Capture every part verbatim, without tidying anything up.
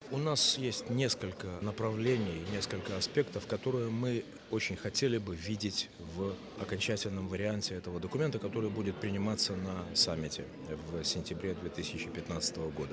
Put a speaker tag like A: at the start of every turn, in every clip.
A: У нас есть несколько направлений, несколько аспектов, которые мы очень хотели бы видеть в окончательном варианте этого документа, который будет приниматься на саммите в сентябре две тысячи пятнадцатого года.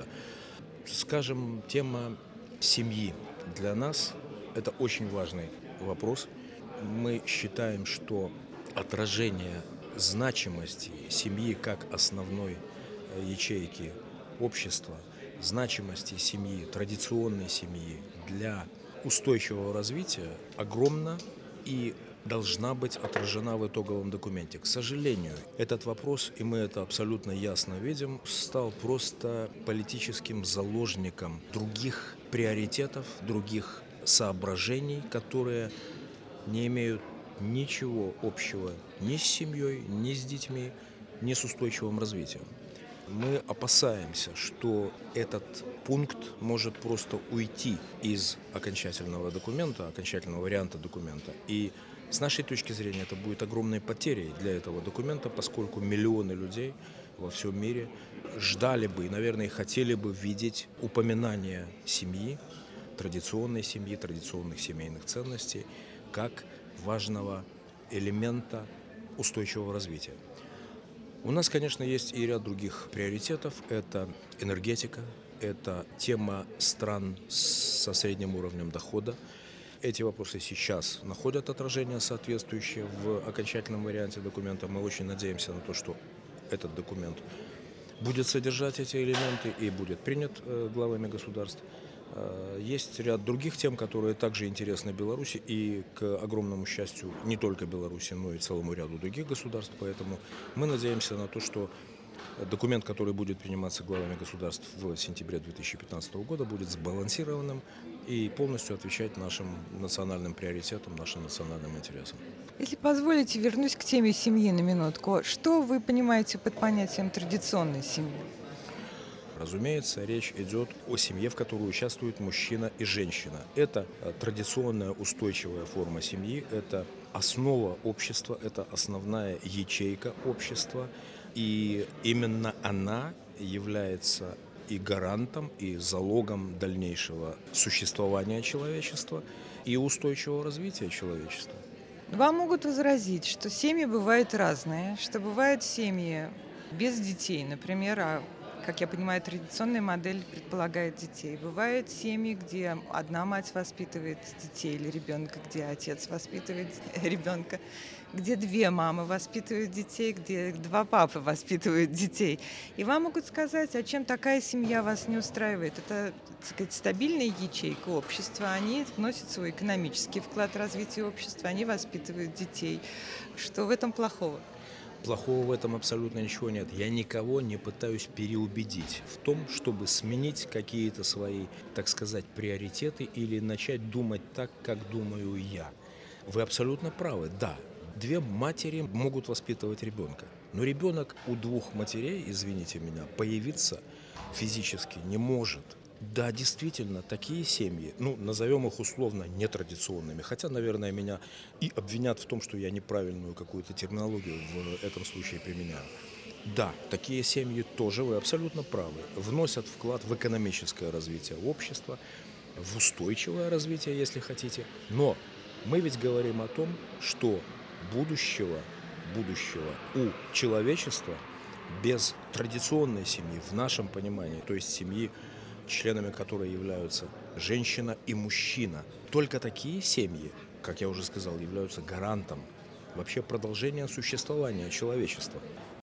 A: Скажем, тема семьи для нас – это очень важный вопрос. Мы считаем, что отражение значимости семьи как основной э, ячейки общества, значимости семьи, традиционной семьи для устойчивого развития огромна и должна быть отражена в итоговом документе. К сожалению, этот вопрос, и мы это абсолютно ясно видим, стал просто политическим заложником других приоритетов, других соображений, которые не имеют ничего общего ни с семьей, ни с детьми, ни с устойчивым развитием. Мы опасаемся, что этот пункт может просто уйти из окончательного документа, окончательного варианта документа. И с нашей точки зрения это будет огромной потерей для этого документа, поскольку миллионы людей во всем мире ждали бы и, наверное, хотели бы видеть упоминание семьи, традиционной семьи, традиционных семейных ценностей, как важного элемента устойчивого развития. У нас, конечно, есть и ряд других приоритетов. Это энергетика, это тема стран со средним уровнем дохода. Эти вопросы сейчас находят отражение соответствующее в окончательном варианте документа. Мы очень надеемся на то, что этот документ будет содержать эти элементы и будет принят главами государств. Есть ряд других тем, которые также интересны Беларуси и, к огромному счастью, не только Беларуси, но и целому ряду других государств. Поэтому мы надеемся на то, что документ, который будет приниматься главами государств в сентябре две тысячи пятнадцатого года, будет сбалансированным и полностью отвечать нашим национальным приоритетам, нашим национальным интересам.
B: Если позволите, вернусь к теме семьи на минутку. Что вы понимаете под понятием традиционной семьи?
A: Разумеется, речь идет о семье, в которой участвуют мужчина и женщина. Это традиционная устойчивая форма семьи, это основа общества, это основная ячейка общества. И именно она является и гарантом, и залогом дальнейшего существования человечества и устойчивого развития человечества.
B: Вам могут возразить, что семьи бывают разные, что бывают семьи без детей, например, а как я понимаю, традиционная модель предполагает детей. Бывают семьи, где одна мать воспитывает детей или ребенка, где отец воспитывает ребенка, где две мамы воспитывают детей, где два папы воспитывают детей. И вам могут сказать, а чем такая семья вас не устраивает. Это, так сказать, стабильная ячейка общества. Они вносят свой экономический вклад в развитие общества, они воспитывают детей. Что в этом плохого?
A: Плохого в этом абсолютно ничего нет. Я никого не пытаюсь переубедить в том, чтобы сменить какие-то свои, так сказать, приоритеты или начать думать так, как думаю я. Вы абсолютно правы, да. Две матери могут воспитывать ребенка, но ребенок у двух матерей, извините меня, появиться физически не может. Да, действительно, такие семьи, ну, назовем их условно нетрадиционными, хотя, наверное, меня и обвинят в том, что я неправильную какую-то терминологию в этом случае применяю. Да, такие семьи тоже, вы абсолютно правы, вносят вклад в экономическое развитие общества, в устойчивое развитие, если хотите, но мы ведь говорим о том, что будущего, будущего у человечества без традиционной семьи, в нашем понимании, то есть семьи, членами которой являются женщина и мужчина. Только такие семьи, как я уже сказал, являются гарантом вообще продолжения существования человечества.